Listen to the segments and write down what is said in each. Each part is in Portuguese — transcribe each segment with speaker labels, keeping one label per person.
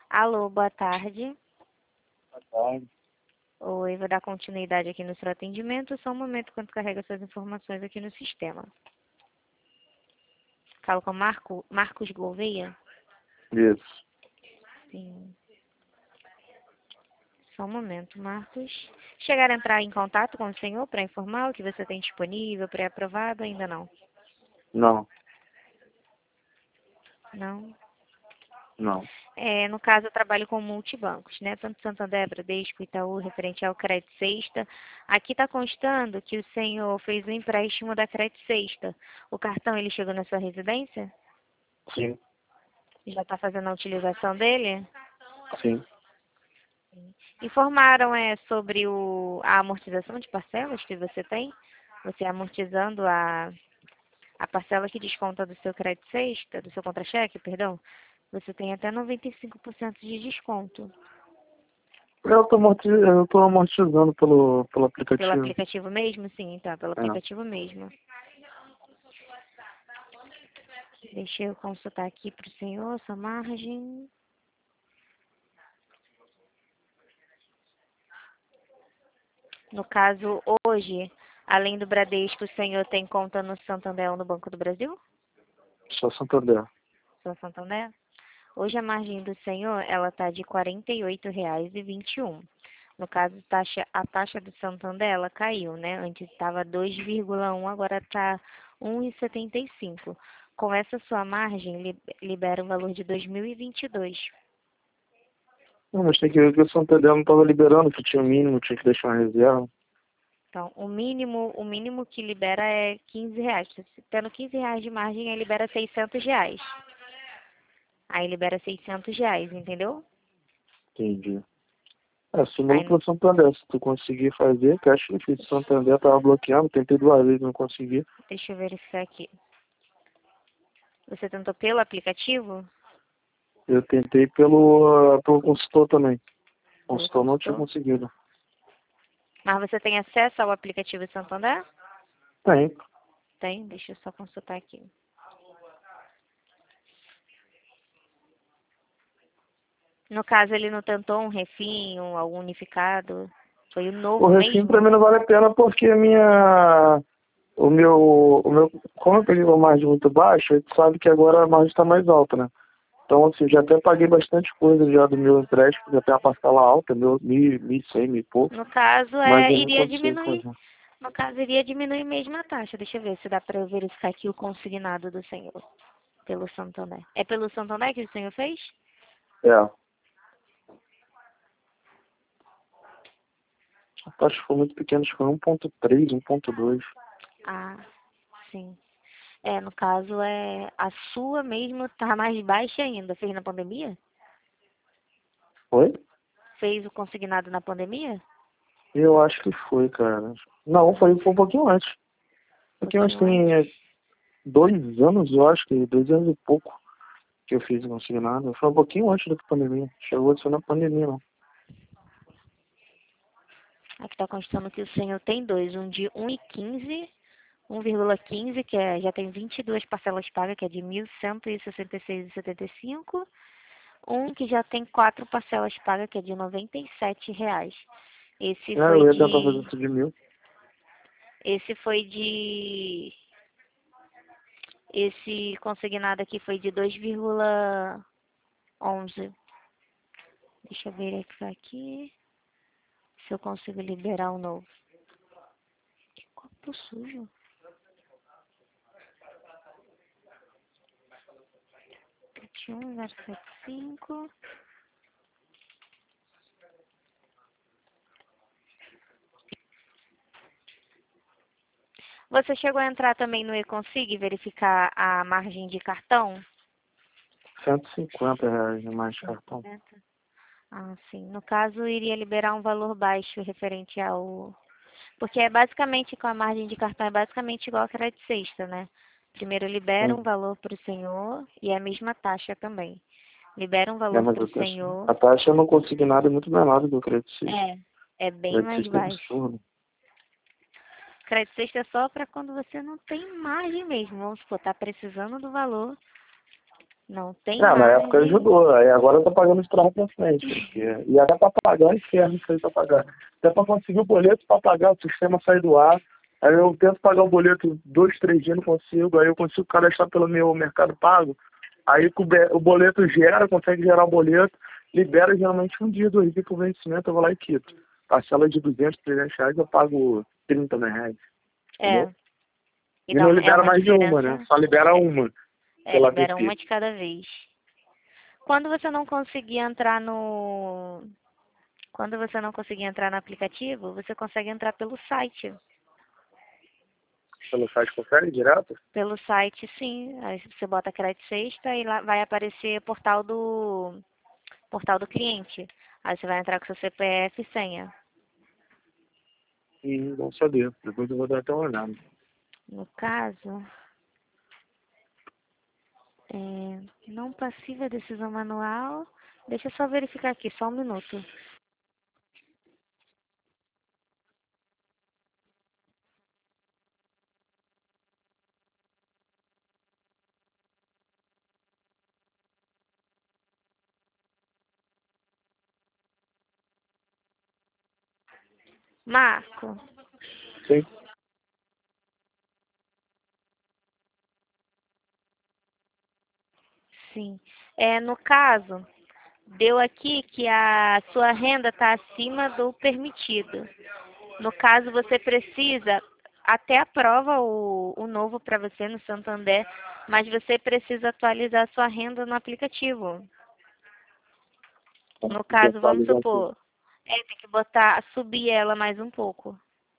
Speaker 1: Alô, boa tarde.
Speaker 2: Boa tarde.
Speaker 1: Oi, vou dar continuidade aqui no seu atendimento. Só um momento enquanto carrega suas informações aqui no sistema. Falo com Marcos Gouveia?
Speaker 2: Isso.
Speaker 1: Sim. Só um momento, Marcos. Chegaram a entrar em contato com o senhor para informar o que você tem disponível, pré-aprovado? Ainda não?
Speaker 2: Não,
Speaker 1: Não?
Speaker 2: não.
Speaker 1: No caso, eu trabalho com multibancos, né? Tanto Santander, Bradesco, Itaú, referente ao Crédito Sexta. Aqui está constando que o senhor fez o empréstimo da Crédito Sexta. O cartão, ele chegou na sua residência?
Speaker 2: Sim,
Speaker 1: Já está fazendo a utilização dele?
Speaker 2: sim.
Speaker 1: Informaram sobre a amortização de parcelas que você tem? Você amortizando a parcela que desconta do seu crédito sexta, do seu contra-cheque, perdão, você tem até 95% de desconto.
Speaker 2: Eu tô amortizando pelo
Speaker 1: Pelo
Speaker 2: aplicativo.
Speaker 1: aplicativo mesmo? Sim, tá, pelo
Speaker 2: É.
Speaker 1: aplicativo mesmo. Deixa eu consultar aqui para o senhor sua margem. No caso, hoje, além do Bradesco, o senhor tem conta no Santander ou no Banco do Brasil?
Speaker 2: Só Santander.
Speaker 1: Só Santander? Hoje a margem do senhor, ela está de R$ 48,21. No caso, a taxa do Santander, ela caiu, né? Antes estava 2,1, agora está 1,75. Com essa sua margem, libera o valor de 2022.
Speaker 2: Não, mas tem que ver que o Santander não estava liberando, que tinha o mínimo, tinha que deixar uma reserva.
Speaker 1: Então, o mínimo que libera é R$ 15. Tendo R$ 15 de margem, aí libera R$ 600. Aí libera R$ 600, entendeu?
Speaker 2: Entendi. Simula
Speaker 1: Aí,
Speaker 2: pro Santander. Se tu conseguir fazer, que acho difícil. Santander tava bloqueando, tentei 2 vezes, não consegui.
Speaker 1: deixa eu verificar aqui. Você tentou pelo aplicativo?
Speaker 2: Eu tentei pelo consultor também. O
Speaker 1: Pelo
Speaker 2: consultor não tinha
Speaker 1: consultor?
Speaker 2: conseguido.
Speaker 1: Mas você tem acesso ao aplicativo Santander?
Speaker 2: Tem.
Speaker 1: Tem, deixa eu só consultar aqui. No caso, ele não tentou um refim, algum unificado? Foi o
Speaker 2: O
Speaker 1: novo
Speaker 2: refim pra
Speaker 1: mesmo?
Speaker 2: mim não vale a pena porque como eu peguei uma margem muito baixa, a gente sabe que agora a margem está mais alta, né? Então, assim, já até paguei bastante coisa já do meu empréstimo, já tem uma parcela alta, meu 1.100, mil e pouco,
Speaker 1: No caso,
Speaker 2: mas eu não
Speaker 1: iria
Speaker 2: consigo
Speaker 1: diminuir.
Speaker 2: fazer.
Speaker 1: No caso, iria diminuir mesmo a taxa. Deixa eu ver se dá para eu verificar aqui o consignado do senhor. Pelo Santander. É pelo Santander que o senhor fez?
Speaker 2: É, a taxa foi muito pequena, acho que foi 1,3, 1,2.
Speaker 1: Ah, sim. No caso, a sua mesmo tá mais baixa ainda. Fez na pandemia?
Speaker 2: Foi?
Speaker 1: Fez o consignado na pandemia?
Speaker 2: Eu acho que foi, cara. Não, foi um pouquinho antes.
Speaker 1: Um
Speaker 2: Porque nós
Speaker 1: pouquinho
Speaker 2: tem
Speaker 1: antes.
Speaker 2: 2 anos, eu acho que 2 anos e pouco que eu fiz o consignado. Foi um pouquinho antes da pandemia. Chegou a ser na pandemia, não.
Speaker 1: Aqui está constando que o senhor tem dois. Um de 1,15, que já tem 22 parcelas pagas, que é de 1.166,75. Um que já tem 4 parcelas pagas, que é de R$ 97. Esse foi
Speaker 2: Eu ia tentar fazer
Speaker 1: de...
Speaker 2: isso de 1.000.
Speaker 1: Esse foi de... Esse consignado aqui foi de 2,11. Deixa eu verificar aqui se eu consigo liberar o novo. Que copo sujo. 71075. Você chegou a entrar também no e-consig e verificar a margem de cartão?
Speaker 2: R$ 150 a mais de cartão.
Speaker 1: 150. Ah, sim. No caso, iria liberar um valor baixo referente ao... Porque é basicamente, com a margem de cartão, é basicamente igual a crédito sexta, né? Primeiro libera um
Speaker 2: Sim.
Speaker 1: valor para o senhor e é a mesma taxa também. Libera um valor
Speaker 2: Mas
Speaker 1: para o senhor.
Speaker 2: a taxa não consegui nada é muito menor do que o crédito Swift.
Speaker 1: É bem
Speaker 2: Crédito
Speaker 1: mais
Speaker 2: Swift é
Speaker 1: baixo.
Speaker 2: absurdo.
Speaker 1: Crédito sexta é só para quando você não tem margem mesmo. Vamos supor, tá precisando do valor Não tem
Speaker 2: Ah, na época
Speaker 1: margem.
Speaker 2: ajudou, aí agora eu tô pagando de trás pra frente. Porque... E até pra pagar, inferno isso aí pra pagar. Até pra conseguir o boleto pra pagar, o sistema sai do ar. Aí eu tento pagar o boleto 2, 3 dias, não consigo. Aí eu consigo cadastrar pelo meu Mercado Pago. Aí o boleto gera, consegue gerar o boleto, libera geralmente 1 dia, 2 dias pro vencimento, eu vou lá e quito. Parcela de 200, 300 reais, eu pago 30 reais.
Speaker 1: É.
Speaker 2: Entendeu?
Speaker 1: E
Speaker 2: E não
Speaker 1: é
Speaker 2: libera
Speaker 1: uma
Speaker 2: mais de uma, né?
Speaker 1: diferença.
Speaker 2: Só libera uma pela
Speaker 1: Libera
Speaker 2: app.
Speaker 1: uma de cada vez. Quando você não conseguir entrar no. Quando você não conseguir entrar no aplicativo, você consegue entrar pelo site.
Speaker 2: Pelo site confere direto?
Speaker 1: Pelo site, sim. Aí você bota crédito sexta e lá vai aparecer portal do cliente. Aí você vai entrar com seu CPF e senha.
Speaker 2: Bom saber. Depois eu vou dar até uma olhada.
Speaker 1: No caso, não passiva decisão manual. Deixa eu só verificar aqui, só um minuto. Marco,
Speaker 2: Sim.
Speaker 1: sim. No caso, deu aqui que a sua renda está acima do permitido. No caso, você precisa, até aprova o novo para você no Santander, mas você precisa atualizar a sua renda no aplicativo. No caso, vamos
Speaker 2: Atualizar aqui.
Speaker 1: supor, tem que botar, subir ela mais um pouco.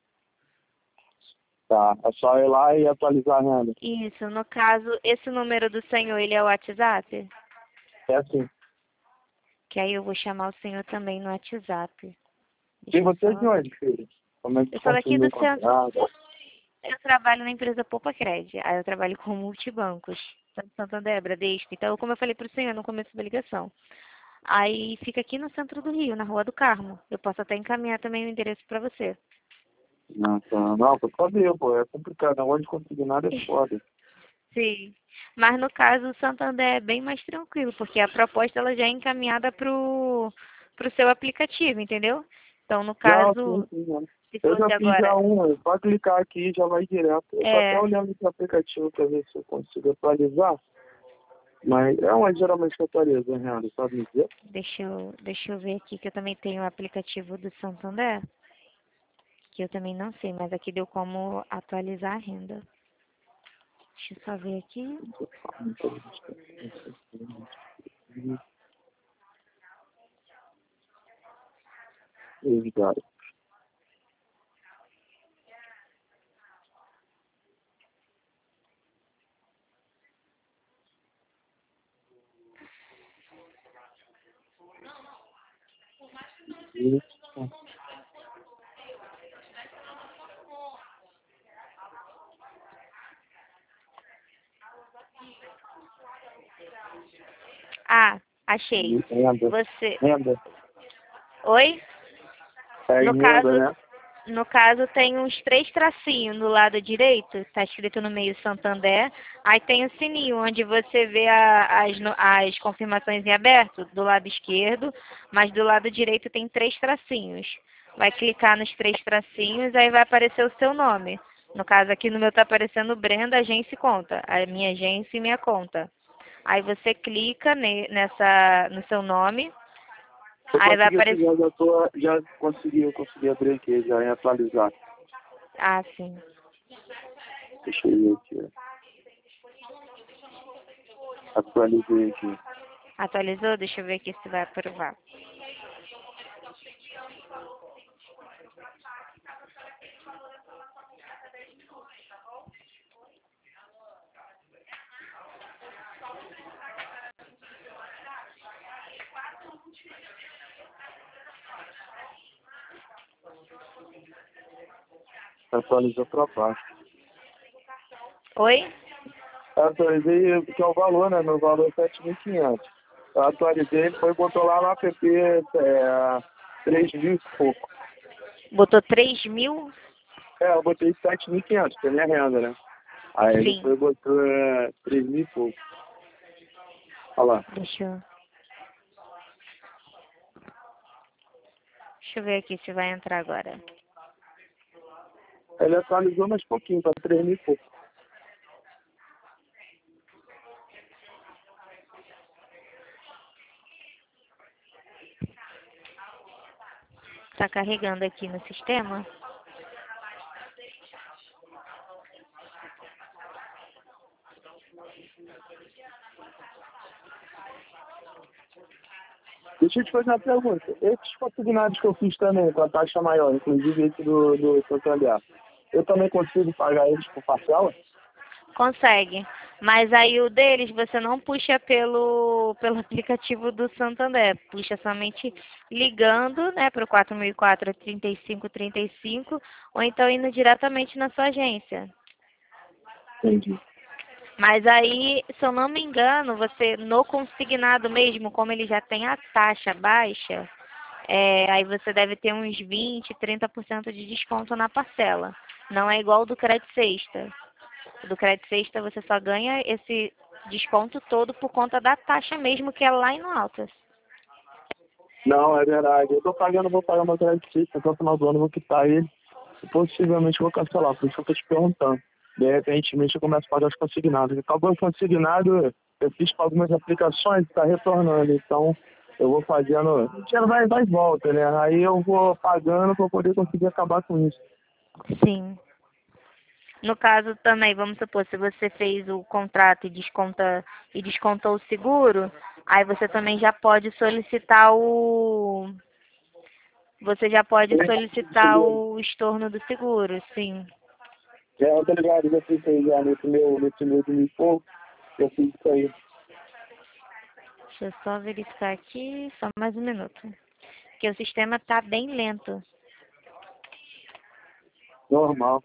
Speaker 2: Tá, é só ir lá e atualizar a renda.
Speaker 1: Isso, no caso, esse número do senhor, ele é o WhatsApp?
Speaker 2: É assim.
Speaker 1: Que aí eu vou chamar o senhor também no WhatsApp.
Speaker 2: E
Speaker 1: Deixa eu
Speaker 2: você é
Speaker 1: só...
Speaker 2: de onde, filho? Como é que
Speaker 1: Eu
Speaker 2: você
Speaker 1: sou daqui
Speaker 2: conseguiu me
Speaker 1: do centro.
Speaker 2: encontrar?
Speaker 1: Eu trabalho na empresa Poupa Cred. Aí eu trabalho com multibancos. Tanto Santander, Bradesco. Então, como eu falei para o senhor no começo da ligação. Aí fica aqui no centro do Rio, na Rua do Carmo. Eu posso até encaminhar também o endereço para você.
Speaker 2: Não, tá. Não, pra saber, pô. É complicado. Onde conseguir nada é foda.
Speaker 1: Sim. Mas no caso, o Santander é bem mais tranquilo, porque a proposta ela já é encaminhada pro seu aplicativo, entendeu? Então, no
Speaker 2: Não, sim,
Speaker 1: caso,
Speaker 2: sim. Né?
Speaker 1: se
Speaker 2: Eu já
Speaker 1: fosse
Speaker 2: fiz já
Speaker 1: agora,
Speaker 2: uma. Só clicar aqui e já vai direto. Eu tô até
Speaker 1: é,
Speaker 2: olhando esse aplicativo pra ver se eu consigo atualizar. Mas é onde geralmente que atualiza a renda, sabe me dizer?
Speaker 1: deixa eu ver aqui que eu também tenho o aplicativo do Santander, que eu também não sei, mas aqui deu como atualizar a renda. Deixa eu só ver aqui.
Speaker 2: Obrigado.
Speaker 1: Ah, achei.
Speaker 2: Renda.
Speaker 1: Você.
Speaker 2: Renda.
Speaker 1: Oi?
Speaker 2: É
Speaker 1: No
Speaker 2: emenda,
Speaker 1: caso,
Speaker 2: né?
Speaker 1: no caso tem uns 3 tracinhos no lado direito, está escrito no meio Santander. Aí tem o sininho, onde você vê as confirmações em aberto, do lado esquerdo, mas do lado direito tem 3 tracinhos. Vai clicar nos 3 tracinhos, aí vai aparecer o seu nome. No caso aqui no meu está aparecendo Brenda, agência e conta. A minha agência e minha conta. Aí você clica no seu nome,
Speaker 2: Eu
Speaker 1: aí vai
Speaker 2: consegui aqui,
Speaker 1: aparecer.
Speaker 2: eu consegui abrir aqui já em atualizar.
Speaker 1: Ah, sim.
Speaker 2: Deixa eu ver aqui. Atualizei aqui.
Speaker 1: Atualizou? Deixa eu ver aqui se vai aprovar.
Speaker 2: Atualizou para baixo.
Speaker 1: Oi?
Speaker 2: Eu atualizei, que é o valor, né? Meu valor é 7.500. Eu atualizei, ele foi e botou lá no app 3 mil e pouco.
Speaker 1: Botou 3.000?
Speaker 2: Eu botei 7.500, que é minha renda, né? Aí ele
Speaker 1: Sim.
Speaker 2: foi e botou 3 mil e pouco. Olha lá.
Speaker 1: Deixa eu ver aqui se vai entrar agora.
Speaker 2: Ele atualizou mais pouquinho, tá 3.000 e pouco.
Speaker 1: Tá carregando aqui no sistema.
Speaker 2: Deixa eu te fazer uma pergunta. Esses consignados que eu fiz também, com a taxa maior, inclusive esse do Santander, eu também consigo pagar eles por parcela?
Speaker 1: Consegue. Mas aí o deles você não puxa pelo aplicativo do Santander. Puxa somente ligando, né, para o 4004 3535 ou então indo diretamente na sua agência.
Speaker 2: Entendi.
Speaker 1: Mas aí, se eu não me engano, você no consignado mesmo, como ele já tem a taxa baixa, aí você deve ter uns 20, 30% de desconto na parcela. Não é igual o do Crédito Sexta. Do Crédito Sexta você só ganha esse desconto todo por conta da taxa mesmo, que é lá em Altas.
Speaker 2: Não, é verdade. Eu tô pagando, vou pagar meu crédito fixo, até o final do ano eu vou quitar ele. E possivelmente vou cancelar, por isso que eu tô te perguntando. De repente, eu começo a pagar os consignados. Acabou o consignado, eu fiz para algumas aplicações, está retornando. Então, eu vou fazendo. O dinheiro vai e volta, né? Aí eu vou pagando para poder conseguir acabar com isso.
Speaker 1: Sim. No caso também, vamos supor, se você fez o contrato e descontou o seguro, aí você também já pode solicitar o estorno do seguro, sim.
Speaker 2: Já, tá ligado? Já fiz isso aí já nesse meu de mil pouco. Eu fiz isso aí.
Speaker 1: Deixa eu só verificar aqui, só mais um minuto. Porque o sistema está bem lento.
Speaker 2: Normal.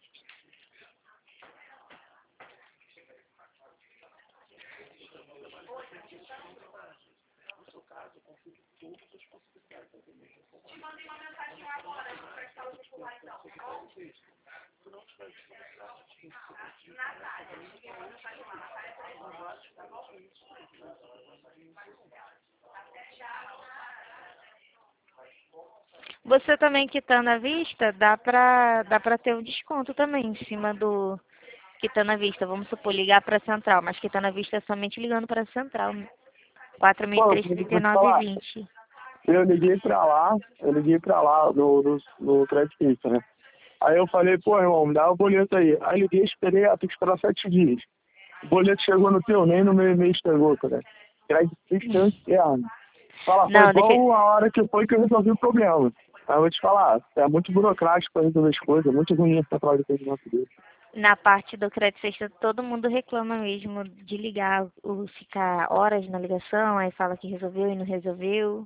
Speaker 1: Você também quitando à vista, dá pra ter um desconto também em cima do quitando à vista. Vamos supor, ligar para a central, mas quitando à vista é somente ligando para a central.
Speaker 2: Pô, vou te falar.
Speaker 1: 4.339,20.
Speaker 2: Eu liguei pra lá no Crédito Suisse, né? Aí eu falei, pô, irmão, me dá o boleto aí. Aí liguei, esperei, tem que esperar 7 dias. O boleto chegou no teu, nem no meu e-mail chegou, cara. Crédito Suisse é um inferno. Fala, foi
Speaker 1: Não, deixa
Speaker 2: igual a hora que foi que eu resolvi o problema. Aí eu vou te falar, é muito burocrático pra resolver as coisas, é muito ruim essa prova de atendimento dele.
Speaker 1: na parte do crédito sexta, todo mundo reclama mesmo de ligar, ou ficar horas na ligação, aí fala que resolveu e não resolveu.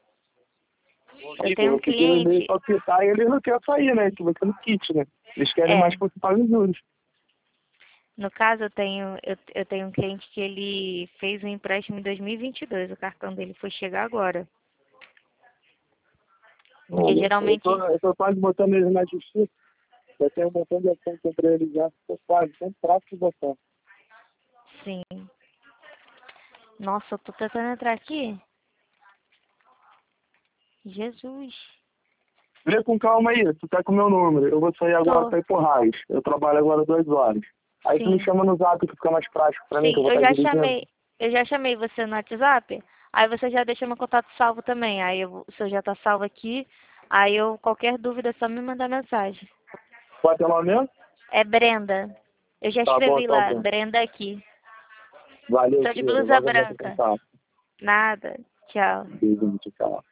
Speaker 1: Eu tenho um
Speaker 2: Eu pedi o e-mail
Speaker 1: cliente,
Speaker 2: pra quitar e ele não quer sair, né? Que você não quite, né? Eles querem mais
Speaker 1: é,
Speaker 2: que você pague os juros.
Speaker 1: no caso eu tenho um cliente que ele fez um empréstimo em 2022, o cartão dele foi chegar agora. Porque geralmente,
Speaker 2: Eu tô quase botando ele na justiça. Eu tenho um montão de ação contra ele já. Tô quase, tem prazo de botar.
Speaker 1: sim. Nossa, eu tô tentando entrar aqui. Jesus.
Speaker 2: Vê com calma aí, tu tá com o meu número. Eu vou sair agora
Speaker 1: Tô,
Speaker 2: pra ir pro Raiz. Eu trabalho agora 2 horas. Aí tu me
Speaker 1: sim.
Speaker 2: chama no zap que fica mais prático pra mim,
Speaker 1: Sim,
Speaker 2: que eu vou estar dirigindo.
Speaker 1: eu já chamei você no WhatsApp, aí você já deixa meu contato salvo também. Aí o seu já tá salvo aqui, aí qualquer dúvida é só me mandar mensagem.
Speaker 2: Qual é teu nome mesmo?
Speaker 1: É Brenda. Eu já
Speaker 2: Tá bom,
Speaker 1: escrevi
Speaker 2: então,
Speaker 1: lá,
Speaker 2: Bruno.
Speaker 1: Brenda aqui.
Speaker 2: Valeu,
Speaker 1: Tô de
Speaker 2: querido.
Speaker 1: blusa
Speaker 2: Logo eu vou te
Speaker 1: branca.
Speaker 2: contar.
Speaker 1: Nada. Tchau.
Speaker 2: Beijo, tchau.